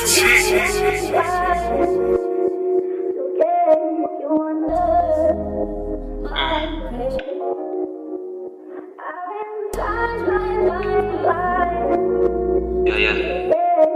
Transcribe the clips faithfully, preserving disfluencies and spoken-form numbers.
Yeah, yeah.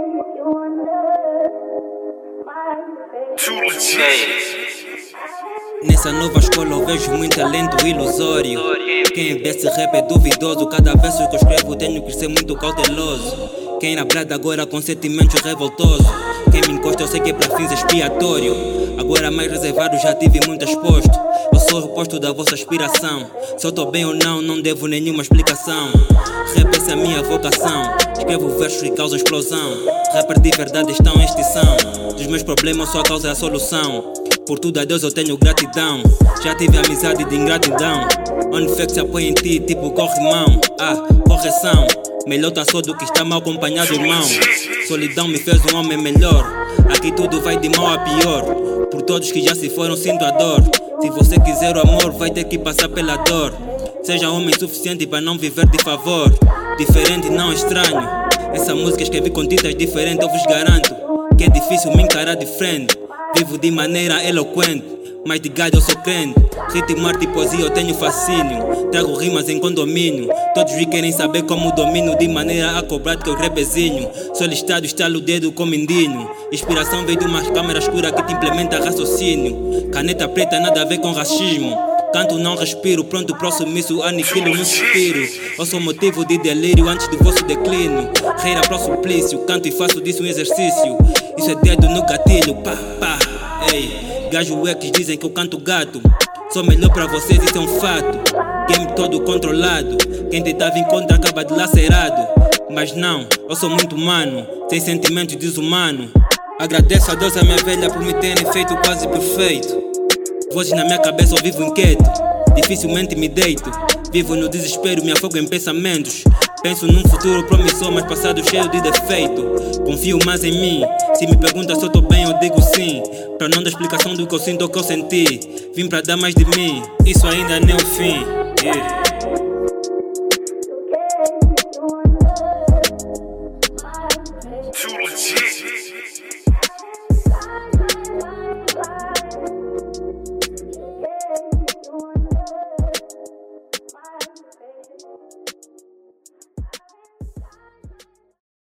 Nessa nova escola eu vejo muito talento ilusório. Quem desse rap é duvidoso. Cada verso que eu escrevo tenho que ser muito cauteloso. Quem na brada agora com sentimentos revoltosos. Quem me encosta eu sei que é pra fins expiatório. Agora mais reservado já tive muito exposto. Eu sou o oposto da vossa aspiração. Se eu tô bem ou não, não devo nenhuma explicação. Rap essa é a minha vocação. Escrevo versos que causam explosão. Rappers de verdade estão em extinção. Dos meus problemas só a causa é a solução. Por tudo a Deus eu tenho gratidão. Já tive amizade de ingratidão. Onde fé que se apoia em ti, tipo corrimão. Ah, correção. Melhor tá só do que está mal acompanhado, irmão. Solidão me fez um homem melhor. Aqui tudo vai de mal a pior. Por todos que já se foram sinto a dor. Se você quiser o amor vai ter que passar pela dor. Seja homem suficiente para não viver de favor. Diferente não estranho. Essa música escrevi com tintas diferentes. Eu vos garanto que é difícil me encarar de frente. Vivo de maneira eloquente, mas de gado eu sou crente. Ritmo, arte e poesia eu tenho fascínio. Trago rimas em condomínio. Todos vi querem saber como domino. De maneira a cobrar que eu repezinho. Sou listado, estalo o dedo com mindinho. Inspiração veio de uma câmera escura que te implementa raciocínio. Caneta preta nada a ver com racismo. Canto não respiro, pronto pro sumiço, aniquilo no suspiro. Eu sou motivo de delírio antes do vosso declínio. Reira pro suplício, canto e faço disso um exercício. Isso é dedo no gatilho, pá, pá, ei. Gajo é que dizem que eu canto gato. Sou melhor pra vocês, isso é um fato. Game todo controlado. Quem tentava em contra acaba dilacerado. Mas não, eu sou muito humano, sem sentimentos desumano. Agradeço a Deus e a minha velha por me terem feito quase perfeito. Vozes na minha cabeça eu vivo inquieto. Dificilmente me deito. Vivo no desespero, me afogo em pensamentos. Penso num futuro promissor, mas passado cheio de defeito. Confio mais em mim. Se me pergunta se eu tô bem, eu digo sim. Pra não dar explicação do que eu sinto ou que eu senti. Vim pra dar mais de mim. Isso ainda nem é o fim. Yeah.